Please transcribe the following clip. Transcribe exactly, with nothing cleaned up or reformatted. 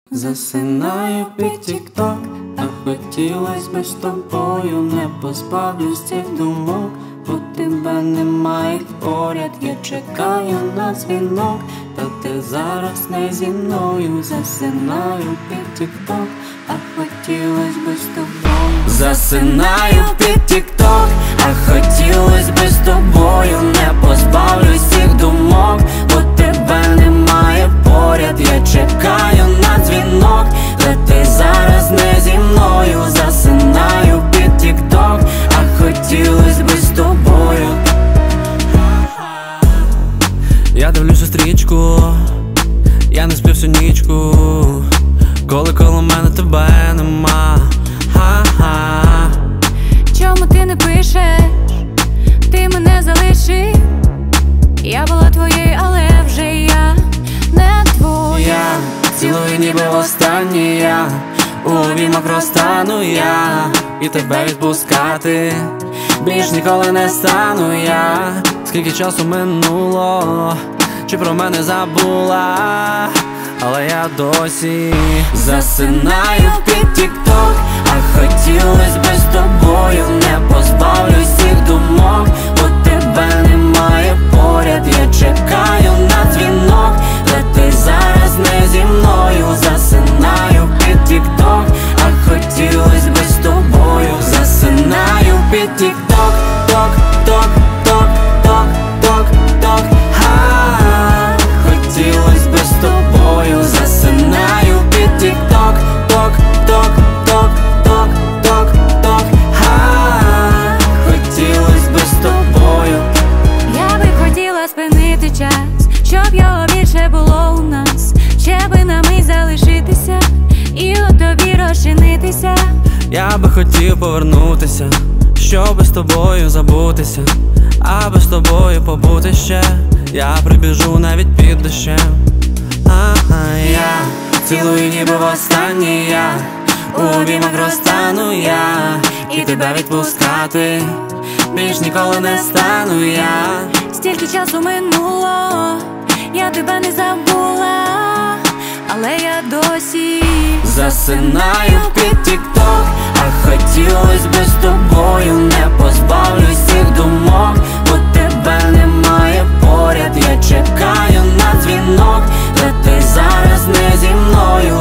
Засинаю під тік-ток, а хотілось би з тобою, не позбавлюсь цих думок, бо тебе немає поряд, я чекаю на дзвінок, та ти зараз не зі мною. Засинаю під тік-ток, а хотілось би з тобою. Засинаю під тік-ток, а хотілось би з тобою, не позбавлюсь цих думок, бо тебе немає поряд, я чекаю на дзвінок, та ти зараз не зі мною. Засинаю під тік-ток, а хотілось би з тобою. Я дивлюся стрічку, я не сплю всю нічку, коли коло мене тебе нема. Ха-ха. Чому ти не пишеш? Ти мене залишив. Я була твоєю, але вже я не твоя. Я цілую ніби востаннє, я у обіймах розтану я, і тебе відпускати більш ніколи не стану я. Скільки часу минуло, чи про мене забула, але я досі засинаю під тік-ток, а хотілось би з тобою, не позбавлюсь цих думок, бо тебе немає поряд, я чекаю на дзвінок, та ти зараз не зі мною. Засинаю під тік-ток, а хотілось би з тобою. Засинаю під тік-ток, ток, ток, ток, ток, ток, ток, ха, хотілось би з тобою. Засинаю під тік-ток, ток, ток, ток, ток, ток, ток, ха, хотілось би з тобою. Я би хотіла спинити час, щоб його більше було у нас, ще би на мить залишитися і у тобі розчинитися. Я би хотів повернутися, щоб з тобою забутися, аби з тобою побути ще. Я прибіжу навіть під дощем. Ага, я цілую ніби востаннє я, у обіймах розтану я, і тебе відпускати більш ніколи не стану я. Стільки часу минуло, я тебе не забула, але я досі засинаю під тік-ток, а хотілось би з тобою, не позбавлюсь цих думок, бо тебе немає поряд, я чекаю на дзвінок, та ти зараз не зі мною.